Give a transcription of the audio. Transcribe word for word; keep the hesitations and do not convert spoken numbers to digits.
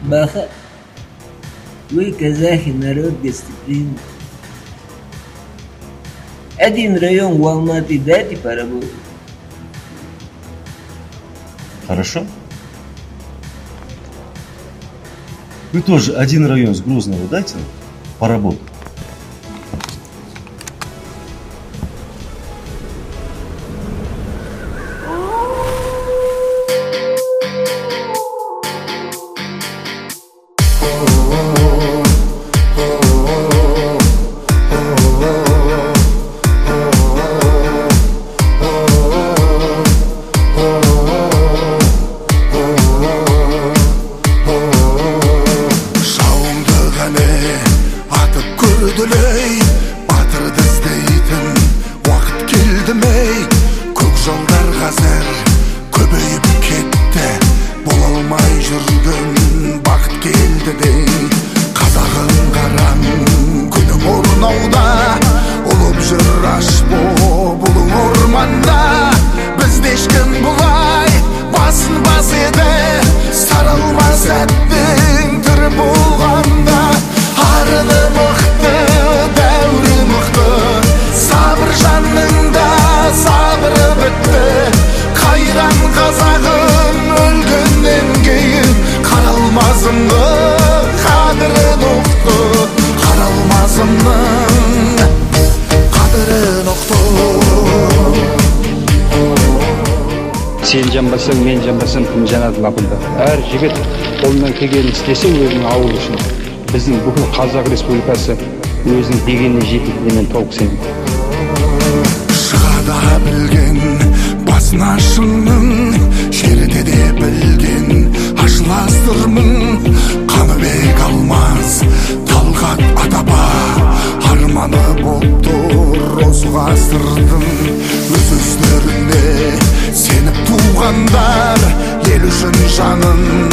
Baja. Вы, казахи, народ гостеприимный. Один район в Алматы дайте поработать. Хорошо. Вы тоже один район с Грозного дайте поработать. Батырды іздейтін уақыт келді мей, көк жолдар қазір көбейіп кетті, бола алмай жүрген бақыт келді дей. Қазағың қараң күнің орнауда, ұлып жүр аш боп ұлың орманда. Бізде ешкім бұлай басын бас еді, сарылмас әттің тірі болғанда. Арыны мықты, дәурі мықты, сабыр жаныңда сабыры бітті. Қайран қазағым өлгеннен кейін, қаралмазымды қадірін ұқты, қаралмазымның қадірін ұқты. Сен жанбасаң, мен жанбасам, кім жанады лапында. Әр жігіт қолынан келгенін істесе өзінің ауылы үшін. Біздің бүкіл Қазақ Республикасы өзінің дегеніне жететініне мен толық сенемін. Шығада білген басына шыңның, жерде де білген ашыластырмын. Қаныбек алмас Талғат атаба арманы боп тұр осы ғасырдың. Өз өздеріне сеніп туғандар ел үшін жанын